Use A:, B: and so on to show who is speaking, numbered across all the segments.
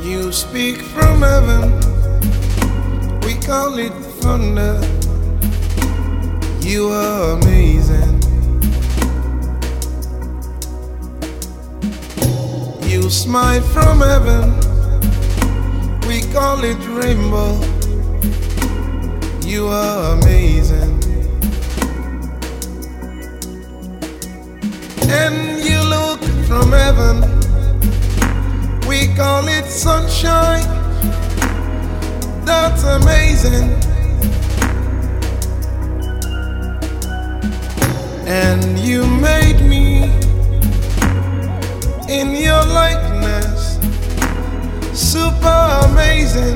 A: You speak from heaven, we call it thunder. You are amazing. You smile from heaven, we call it rainbow. You are amazing. And you look from heaven, we call it sunshine. That's amazing. And you made me in your likeness, super amazing.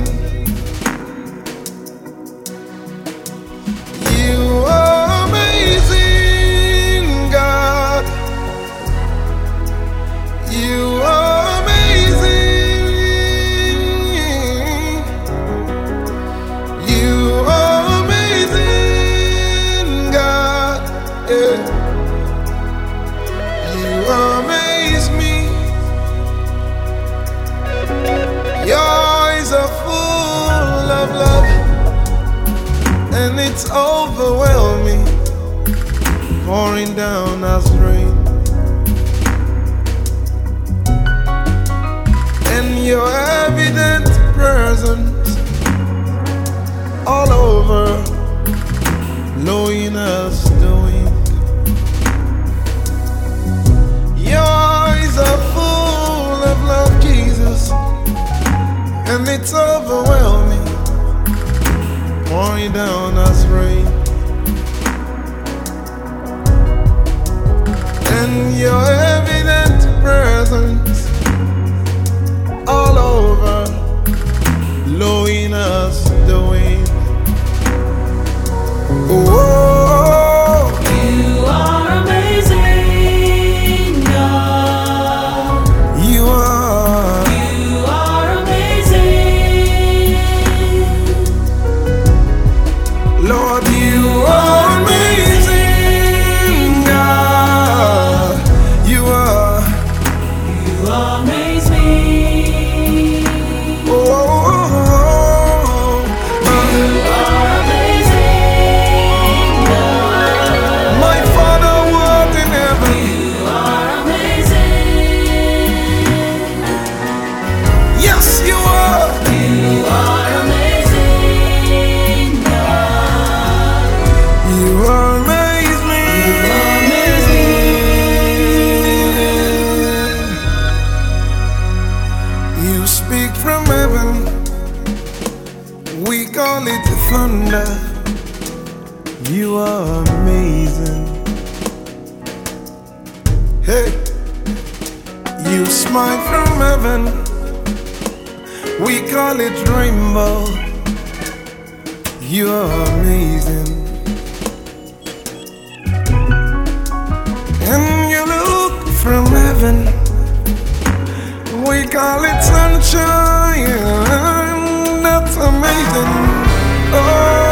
A: You are amazing, God. You are amazing. You are amazing, God. Yeah. You amaze me. Your eyes are full of love, and it's overwhelming, pouring down as rain. And your evident presence all over, blowing us the wind. Your eyes are full of love, Jesus, and it's overwhelming, pouring down as rain. And your evident presence all over, blowing us the wind. Oh,
B: You are amazing, God.
A: you are.
B: You are amazing.
A: Lord, you are amazing, God. You are.
B: You amaze me.
A: Oh,
B: You are amazing, God.
A: my Father who art in heaven.
B: You are amazing.
A: Yes, you are.
B: You are amazing, God.
A: You amaze me.
B: You amaze me.
A: You speak from heaven, we call it thunder. You are amazing. Hey, you smile from heaven, we call it rainbow. You are amazing. And you look from heaven, we call it sunshine. That's amazing. Oh.